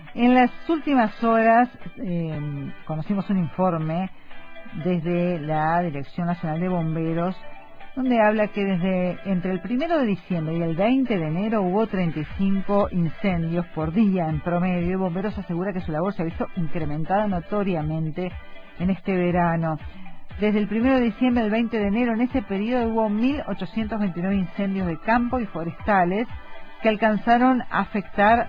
En las últimas horas conocimos un informe desde la Dirección Nacional de Bomberos, donde habla que entre el 1 de diciembre y el 20 de enero hubo 35 incendios por día en promedio, y Bomberos asegura que su labor se ha visto incrementada notoriamente en este verano. Desde el 1 de diciembre al 20 de enero, en ese periodo hubo 1.829 incendios de campo y forestales que alcanzaron a afectar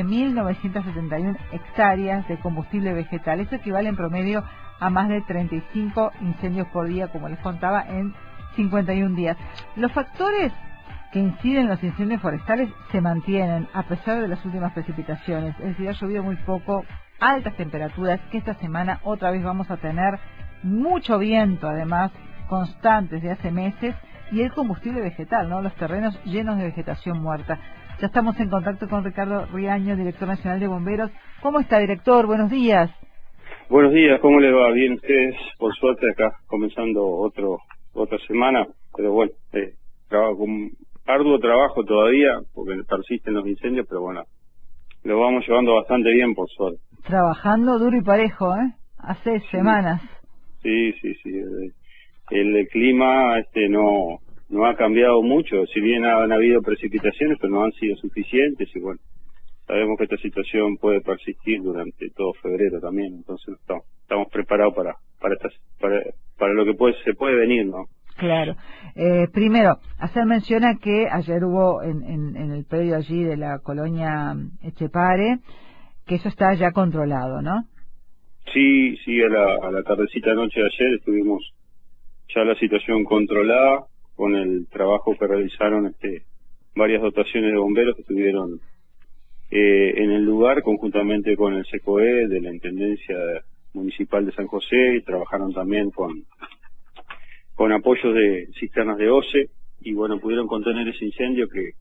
12.971 hectáreas de combustible vegetal. Eso equivale en promedio a más de 35 incendios por día, como les contaba, en 51 días. Los factores que inciden en los incendios forestales se mantienen a pesar de las últimas precipitaciones. Es decir, ha llovido muy poco, altas temperaturas, que esta semana otra vez vamos a tener mucho viento, además, constante desde hace meses, y el combustible vegetal, ¿no? Los terrenos llenos de vegetación muerta. Ya estamos en contacto con Ricardo Riaño, director nacional de Bomberos. ¿Cómo está, director? Buenos días. Buenos días, ¿cómo le va? Bien, ustedes, por suerte, acá comenzando otra semana, pero bueno, con arduo trabajo todavía, porque persisten los incendios, pero bueno, lo vamos llevando bastante bien, por suerte. Trabajando duro y parejo, ¿eh? Hace semanas. Sí. El clima no ha cambiado mucho, si bien han habido precipitaciones, pero no han sido suficientes, y bueno, sabemos que esta situación puede persistir durante todo febrero también, entonces estamos preparados para lo que se puede venir, ¿no? Claro. Primero, hacer mención a que ayer hubo en el predio allí de la colonia Etchepare, que eso está ya controlado, ¿no? Sí, a la tardecita noche de ayer estuvimos ya la situación controlada con el trabajo que realizaron varias dotaciones de bomberos que estuvieron en el lugar conjuntamente con el SECOE de la Intendencia Municipal de San José, y trabajaron también con apoyos de cisternas de OCE, y bueno, pudieron contener ese incendio que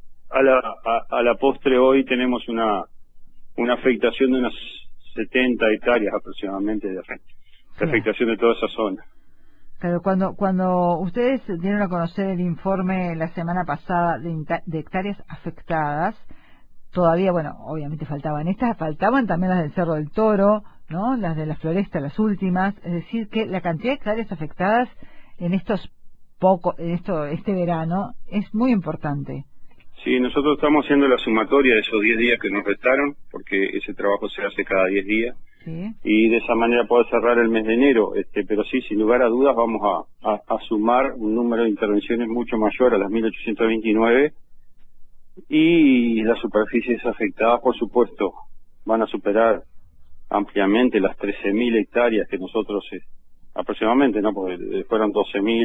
a la postre hoy tenemos una afectación de unas 70 hectáreas aproximadamente de afectación de toda esa zona. Pero cuando ustedes dieron a conocer el informe la semana pasada de hectáreas afectadas, todavía, bueno, obviamente faltaban también las del Cerro del Toro, ¿no? Las de la Floresta, las últimas, es decir, que la cantidad de hectáreas afectadas en este verano es muy importante. Sí, nosotros estamos haciendo la sumatoria de esos 10 días que nos restaron, porque ese trabajo se hace cada 10 días, ¿sí? Y de esa manera poder cerrar el mes de enero, pero sí, sin lugar a dudas vamos a sumar un número de intervenciones mucho mayor a las 1.829, y las superficies afectadas, por supuesto, van a superar ampliamente las 13.000 hectáreas que nosotros aproximadamente, ¿no? Porque fueron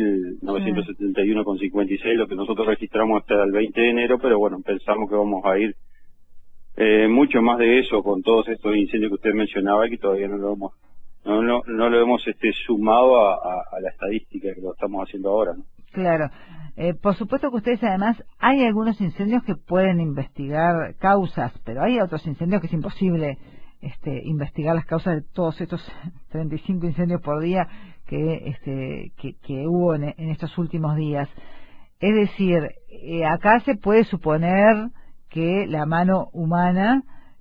12.971,56 lo que nosotros registramos hasta el 20 de enero, pero bueno, pensamos que vamos a ir mucho más de eso con todos estos incendios que usted mencionaba, y que todavía no lo hemos sumado a la estadística que lo estamos haciendo ahora, ¿no? Claro. Por supuesto que ustedes, además, hay algunos incendios que pueden investigar causas, pero hay otros incendios que es imposible investigar las causas de todos estos 35 incendios por día que hubo en estos últimos días. Es decir, acá se puede suponer que la mano humana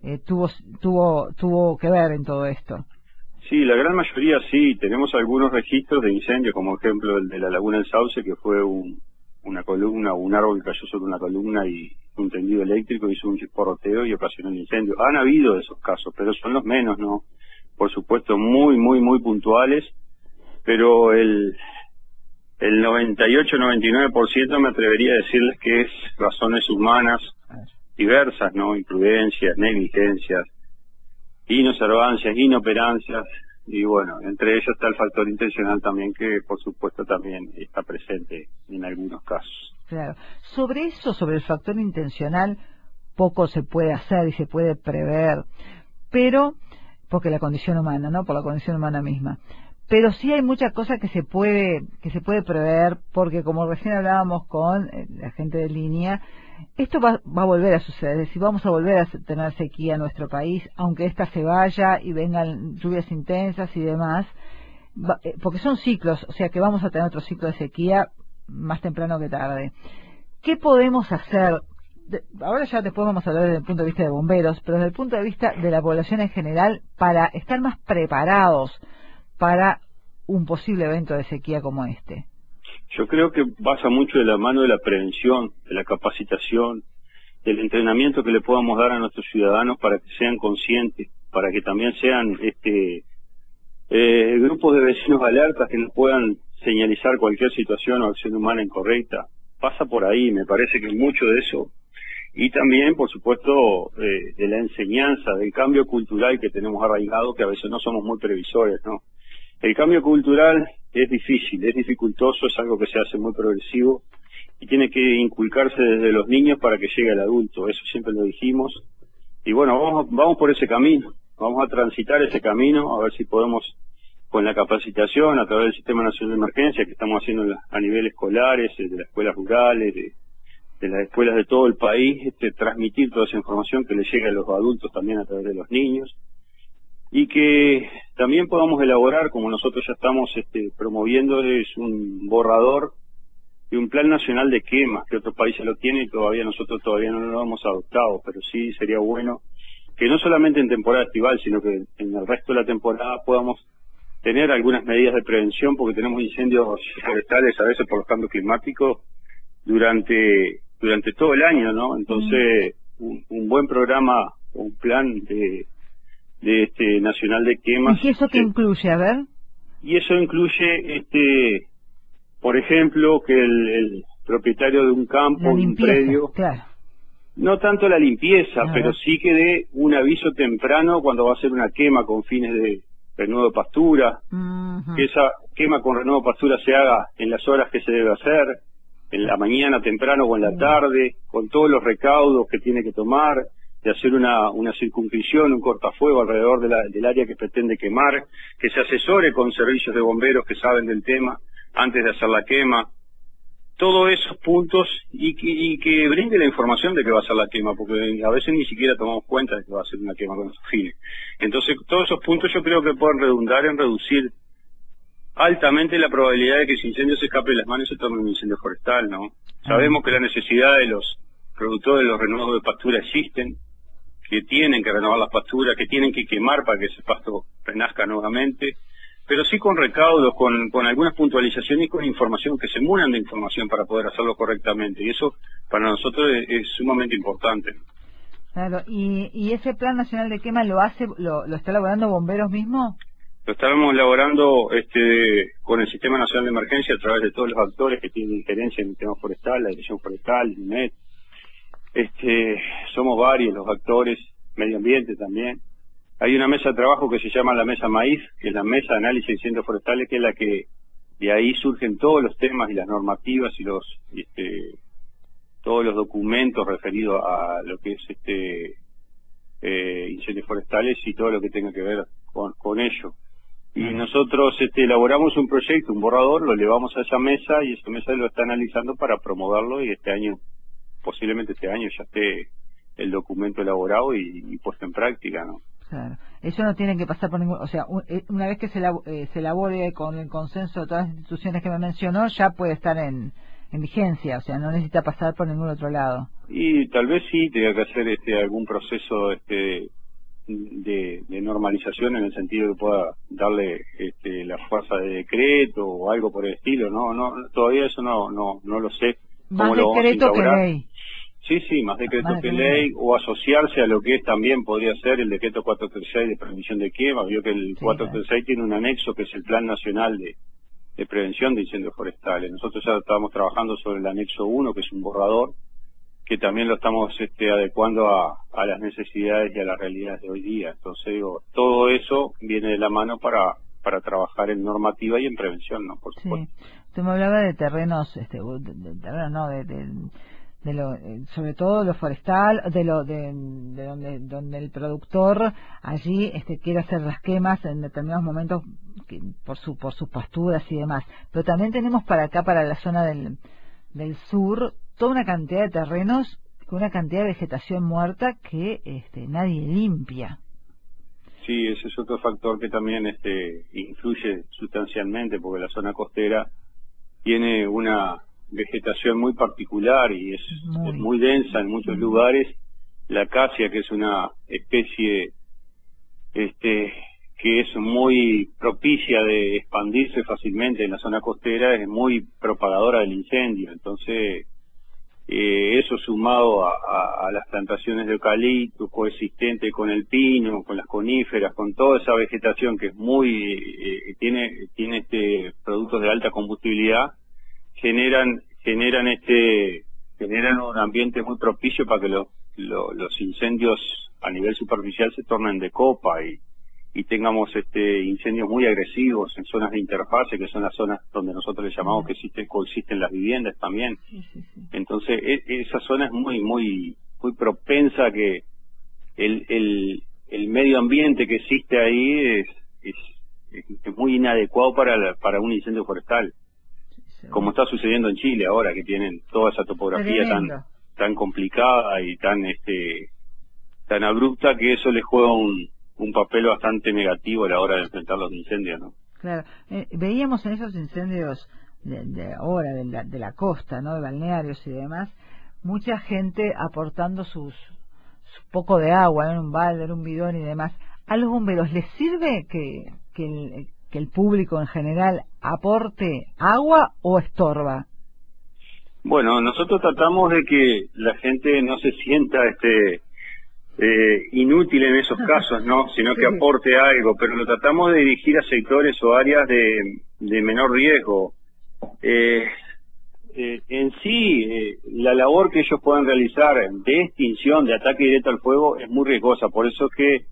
tuvo que ver en todo esto. Sí, la gran mayoría sí. Tenemos algunos registros de incendios, como ejemplo el de la Laguna del Sauce, que fue una columna, un árbol que cayó sobre una columna y un tendido eléctrico hizo un chisporroteo y ocasionó el incendio. Han habido esos casos, pero son los menos, ¿no? Por supuesto, muy puntuales, pero el 98-99% me atrevería a decirles que es razones humanas diversas, ¿no? Imprudencias, negligencias, inobservancias, inoperancias, y bueno, entre ellos está el factor intencional también, que por supuesto también está presente en algunos casos. Claro. Sobre el factor intencional, poco se puede hacer y se puede prever, pero, porque la condición humana, ¿no? Por la condición humana misma. Pero sí hay muchas cosas que se puede prever, porque como recién hablábamos con la gente de línea, esto va a volver a suceder, es decir, vamos a volver a tener sequía en nuestro país, aunque esta se vaya y vengan lluvias intensas y demás, porque son ciclos, o sea que vamos a tener otro ciclo de sequía más temprano que tarde. ¿Qué podemos hacer ahora ya después vamos a hablar desde el punto de vista de bomberos, pero desde el punto de vista de la población en general, para estar más preparados para un posible evento de sequía como este? Yo creo que pasa mucho de la mano de la prevención, de la capacitación, del entrenamiento que le podamos dar a nuestros ciudadanos para que sean conscientes, para que también sean grupos de vecinos alertas que nos puedan señalizar cualquier situación o acción humana incorrecta. Pasa por ahí, me parece que mucho de eso. Y también, por supuesto, de la enseñanza, del cambio cultural que tenemos arraigado, que a veces no somos muy previsores, ¿no? El cambio cultural es difícil, es dificultoso, es algo que se hace muy progresivo y tiene que inculcarse desde los niños para que llegue al adulto, eso siempre lo dijimos. Y bueno, vamos por ese camino, vamos a transitar ese camino, a ver si podemos, con la capacitación a través del Sistema Nacional de Emergencia que estamos haciendo a nivel escolares, de las escuelas rurales, de las escuelas de todo el país, transmitir toda esa información que le llegue a los adultos también a través de los niños, y que también podamos elaborar, como nosotros ya estamos promoviéndoles, un borrador y un plan nacional de quemas, que otros países lo tienen y nosotros todavía no lo hemos adoptado, pero sí sería bueno que no solamente en temporada estival, sino que en el resto de la temporada podamos tener algunas medidas de prevención, porque tenemos incendios forestales a veces por los cambios climáticos durante todo el año, ¿no? Entonces, un buen programa, un plan de nacional de quemas. ¿Y eso qué incluye? A ver. Y eso incluye, por ejemplo, que el propietario de un campo, de un predio, claro, no tanto la limpieza, pero sí que dé un aviso temprano cuando va a hacer una quema con fines de renuevo de pastura, que esa quema con renuevo de pastura se haga en las horas que se debe hacer, en la mañana temprano o en la tarde, con todos los recaudos que tiene que tomar, de hacer una circunscripción, un cortafuego alrededor del área que pretende quemar, que se asesore con servicios de bomberos que saben del tema antes de hacer la quema, todos esos puntos, y que brinde la información de que va a ser la quema, porque a veces ni siquiera tomamos cuenta de que va a ser una quema con esos fines. Entonces, todos esos puntos yo creo que pueden redundar en reducir altamente la probabilidad de que ese incendio se escape de las manos y se torne un incendio forestal, ¿no? Sabemos que la necesidad de los productores de los renuevos de pastura existen, que tienen que renovar las pasturas, que tienen que quemar para que ese pasto renazca nuevamente, pero sí con recaudos, con algunas puntualizaciones y con información, que se munan de información para poder hacerlo correctamente, y eso para nosotros es sumamente importante. Claro, ¿y ese Plan Nacional de Quema lo está elaborando Bomberos mismo? Lo estábamos elaborando con el Sistema Nacional de Emergencia a través de todos los actores que tienen injerencia en el tema forestal, la Dirección Forestal, el INET. Somos varios los actores, medio ambiente también. Hay una mesa de trabajo que se llama la Mesa Maíz, que es la Mesa de Análisis de Incendios Forestales, que es la que de ahí surgen todos los temas y las normativas y todos los documentos referidos a lo que es incendios forestales y todo lo que tenga que ver con ello. Y nosotros elaboramos un proyecto, un borrador, lo llevamos a esa mesa y esa mesa lo está analizando para promoverlo, y posiblemente este año ya esté el documento elaborado y puesto en práctica, ¿no? Claro. Eso no tiene que pasar por ningún... O sea, una vez que se elabore con el consenso de todas las instituciones que me mencionó, ya puede estar en vigencia, o sea, no necesita pasar por ningún otro lado. Y tal vez sí tenga que hacer algún proceso de normalización, en el sentido que pueda darle la fuerza de decreto o algo por el estilo. No, todavía eso no lo sé. Más decreto que ley. Sí, más decreto que ley, o asociarse a lo que también podría ser el decreto 436 de prevención de quema. Vio que el 436 tiene un anexo que es el Plan Nacional de Prevención de Incendios Forestales. Nosotros ya estamos trabajando sobre el anexo 1, que es un borrador, que también lo estamos adecuando a las necesidades y a las realidades de hoy día. Entonces, todo eso viene de la mano para trabajar en normativa y en prevención, ¿no? Por supuesto. Sí. Usted me hablaba de terrenos, sobre todo lo forestal, donde el productor allí quiere hacer las quemas en determinados momentos por sus pasturas y demás. Pero también tenemos para acá, para la zona del sur, toda una cantidad de terrenos con una cantidad de vegetación muerta que nadie limpia. Sí, ese es otro factor que también influye sustancialmente, porque la zona costera tiene una vegetación muy particular y es muy densa en muchos lugares. La acacia, que es una especie que es muy propicia de expandirse fácilmente en la zona costera, es muy propagadora del incendio. Entonces, eso sumado a las plantaciones de eucalipto, coexistente con el pino, con las coníferas, con toda esa vegetación que es tiene productos de alta combustibilidad, generan un ambiente muy propicio para que los incendios a nivel superficial se tornen de copa y tengamos incendios muy agresivos en zonas de interfase, que son las zonas donde nosotros le llamamos que coexisten las viviendas también. Entonces esa zona es muy propensa a que el medio ambiente que existe ahí es muy inadecuado para un incendio forestal, como está sucediendo en Chile ahora, que tienen toda esa topografía tan complicada y tan abrupta, que eso les juega un papel bastante negativo a la hora de enfrentar los incendios, ¿no? Claro. Veíamos en esos incendios de ahora, de la costa, ¿no?, de balnearios y demás, mucha gente aportando su poco de agua, ¿no?, en un balde, en un bidón y demás. ¿A los bomberos les sirve que el público en general aporte agua o estorba? Bueno, nosotros tratamos de que la gente no se sienta inútil en esos casos, ¿no?, sino que aporte algo, pero lo tratamos de dirigir a sectores o áreas de menor riesgo. En sí, la labor que ellos puedan realizar de extinción, de ataque directo al fuego, es muy riesgosa, por eso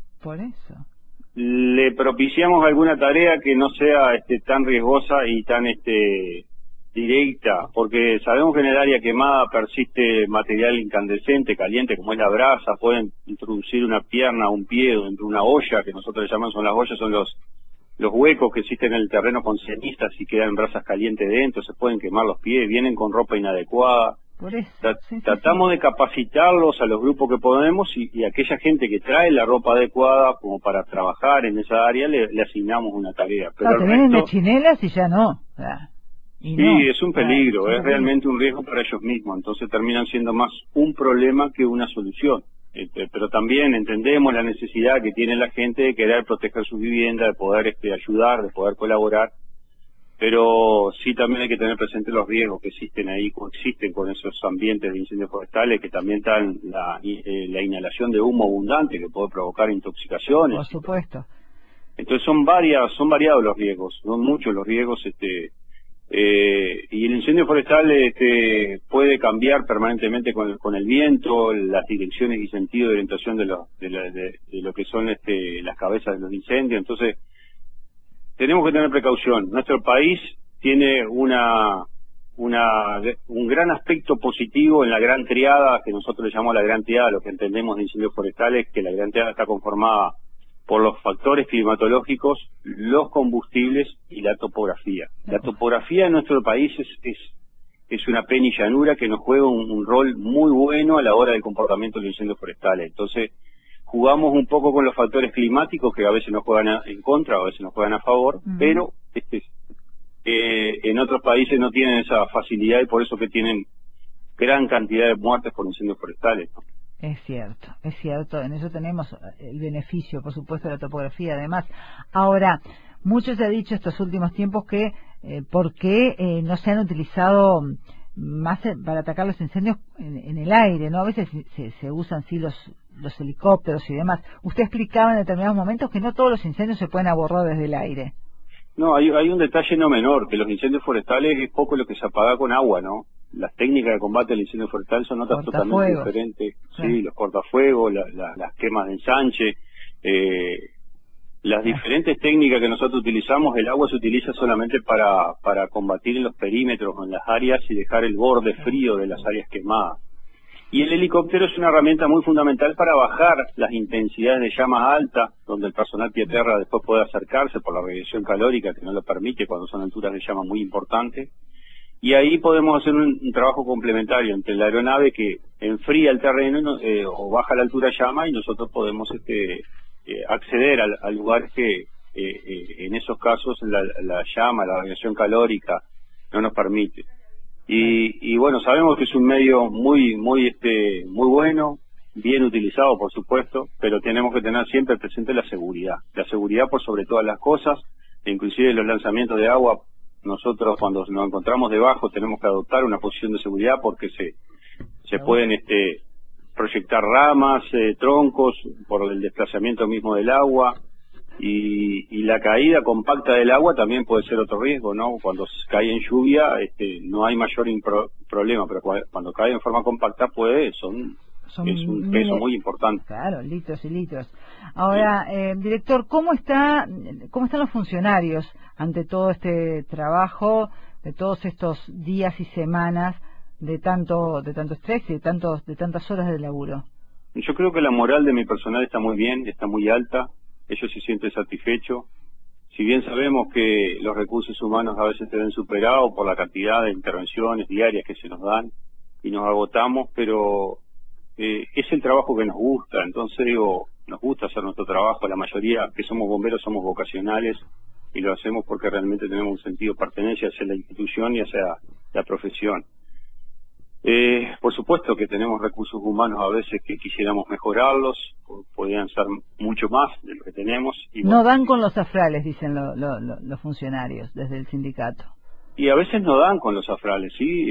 le propiciamos alguna tarea que no sea tan riesgosa y tan directa, porque sabemos que en el área quemada persiste material incandescente, caliente, como es la brasa. Pueden introducir una pierna, un pie dentro de una olla, que nosotros le llamamos, son las ollas, son los huecos que existen en el terreno con cenizas y quedan brasas calientes dentro, se pueden quemar los pies, vienen con ropa inadecuada. Tratamos de capacitarlos a los grupos que podemos y aquella gente que trae la ropa adecuada como para trabajar en esa área le asignamos una tarea. Pero te vienen de chinelas y ya no. Sí, es un peligro, es realmente un riesgo para ellos mismos, entonces terminan siendo más un problema que una solución. Pero también entendemos la necesidad que tiene la gente de querer proteger su vivienda, de poder ayudar, de poder colaborar, pero sí también hay que tener presente los riesgos que existen ahí, coexisten con esos ambientes de incendios forestales, que también están la inhalación de humo abundante que puede provocar intoxicaciones. Por supuesto. Entonces son variados los riesgos, son muchos los riesgos, y el incendio forestal puede cambiar permanentemente con el viento, las direcciones y sentido de orientación de lo que son las cabezas de los incendios. Entonces tenemos que tener precaución. Nuestro país tiene un gran aspecto positivo en la gran triada, que nosotros le llamamos la gran triada, lo que entendemos de incendios forestales, que la gran triada está conformada por los factores climatológicos, los combustibles y la topografía. La topografía en nuestro país es una penillanura que nos juega un rol muy bueno a la hora del comportamiento de los incendios forestales. Entonces, jugamos un poco con los factores climáticos que a veces nos juegan en contra, a veces nos juegan a favor, pero en otros países no tienen esa facilidad y por eso que tienen gran cantidad de muertes por incendios forestales, ¿no? Es cierto, en eso tenemos el beneficio, por supuesto, de la topografía, además. Ahora, mucho se ha dicho estos últimos tiempos que por qué no se han utilizado más para atacar los incendios en el aire, ¿no? A veces se usan sí los helicópteros y demás. Usted explicaba en determinados momentos que no todos los incendios se pueden abordar desde el aire. No, hay un detalle no menor, que los incendios forestales es poco lo que se apaga con agua, ¿no? Las técnicas de combate al incendio forestal son otras totalmente diferentes. Sí, los cortafuegos, las quemas de ensanche, las diferentes técnicas que nosotros utilizamos. El agua se utiliza solamente para combatir en los perímetros, en las áreas y dejar el borde frío de las áreas quemadas. Y el helicóptero es una herramienta muy fundamental para bajar las intensidades de llamas altas, donde el personal pie tierra después puede acercarse por la radiación calórica que no lo permite cuando son alturas de llama muy importantes. Y ahí podemos hacer un trabajo complementario entre la aeronave que enfría el terreno o baja la altura de llama, y nosotros podemos acceder a lugares que en esos casos la llama, la radiación calórica no nos permite. Y bueno, sabemos que es un medio muy bueno, bien utilizado, por supuesto, pero tenemos que tener siempre presente la seguridad por sobre todas las cosas. Inclusive los lanzamientos de agua, nosotros cuando nos encontramos debajo tenemos que adoptar una posición de seguridad porque se pueden proyectar ramas, troncos por el desplazamiento mismo del agua. Y la caída compacta del agua también puede ser otro riesgo, ¿no? Cuando cae en lluvia no hay mayor problema, pero cuando cae en forma compacta es un peso muy importante. Claro, litros y litros. Ahora, director, ¿cómo están los funcionarios ante todo este trabajo, de todos estos días y semanas de tanto estrés y de tantas horas de laburo? Yo creo que la moral de mi personal está muy bien, está muy alta. Ellos se sienten satisfechos. Si bien sabemos que los recursos humanos a veces se ven superados por la cantidad de intervenciones diarias que se nos dan y nos agotamos, pero es el trabajo que nos gusta. Entonces nos gusta hacer nuestro trabajo. La mayoría que somos bomberos somos vocacionales y lo hacemos porque realmente tenemos un sentido de pertenencia hacia la institución y hacia la profesión. Por supuesto que tenemos recursos humanos a veces que quisiéramos mejorarlos, podrían ser mucho más de lo que tenemos. Y no dan con los afrales, dicen los funcionarios desde el sindicato. Y a veces no dan con los afrales, sí.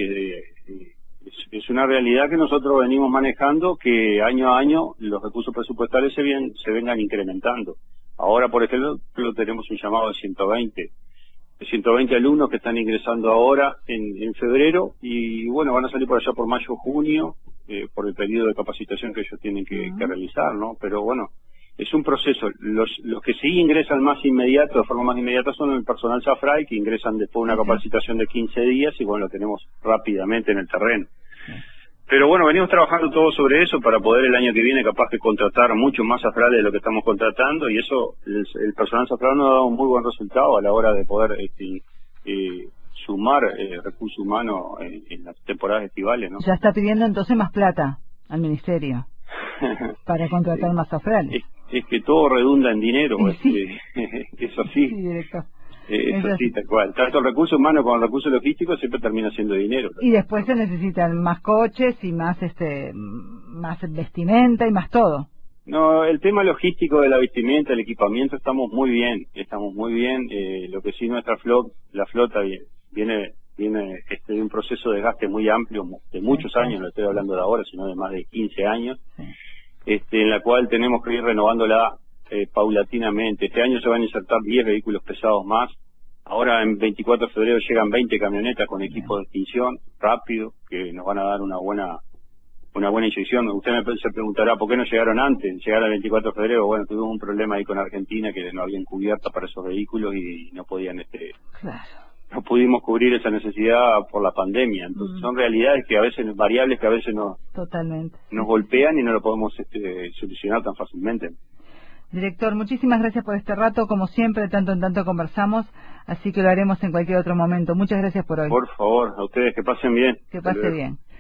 Es una realidad que nosotros venimos manejando, que año a año los recursos presupuestales se vengan incrementando. Ahora, por ejemplo, tenemos un llamado de 120 alumnos que están ingresando ahora en febrero y bueno, van a salir por allá por mayo o junio por el periodo de capacitación que ellos tienen que realizar, ¿no? Pero bueno, es un proceso. Los que sí ingresan de forma más inmediata son el personal SAFRAI, que ingresan después de una capacitación de 15 días y bueno, lo tenemos rápidamente en el terreno. Pero bueno, venimos trabajando todo sobre eso para poder el año que viene capaz de contratar mucho más SAFRAI de lo que estamos contratando y eso, el personal SAFRAI nos ha dado un muy buen resultado a la hora de poder sumar recursos humanos en las temporadas estivales, ¿no? Ya está pidiendo entonces más plata al ministerio para contratar más SAFRAI. Es que todo redunda en dinero, sí. Es así. Sí, director. Es así, tal cual. Tanto el recurso humano como el recurso logístico siempre termina siendo dinero. Y después se necesitan más coches y más más vestimenta y más todo. No, el tema logístico de la vestimenta, el equipamiento, estamos muy bien. Lo que sí la flota viene de un proceso de desgaste muy amplio, de muchos años, no estoy hablando de ahora, sino de más de 15 años, en la cual tenemos que ir renovándola paulatinamente. Este año se van a insertar 10 vehículos pesados más. Ahora en 24 de febrero llegan 20 camionetas con equipo de extinción rápido, que nos van a dar una buena inyección. Usted se preguntará por qué no llegaron antes, llegar al 24 de febrero. Bueno, tuvimos un problema ahí con Argentina que no habían cubierta para esos vehículos y no podían no pudimos cubrir esa necesidad por la pandemia. Entonces son realidades que a veces, variables que a veces nos golpean y no lo podemos solucionar tan fácilmente. Director, muchísimas gracias por este rato. Como siempre, de tanto en tanto conversamos, así que lo haremos en cualquier otro momento. Muchas gracias por hoy. Por favor, a ustedes, que pasen bien. Que pase bien.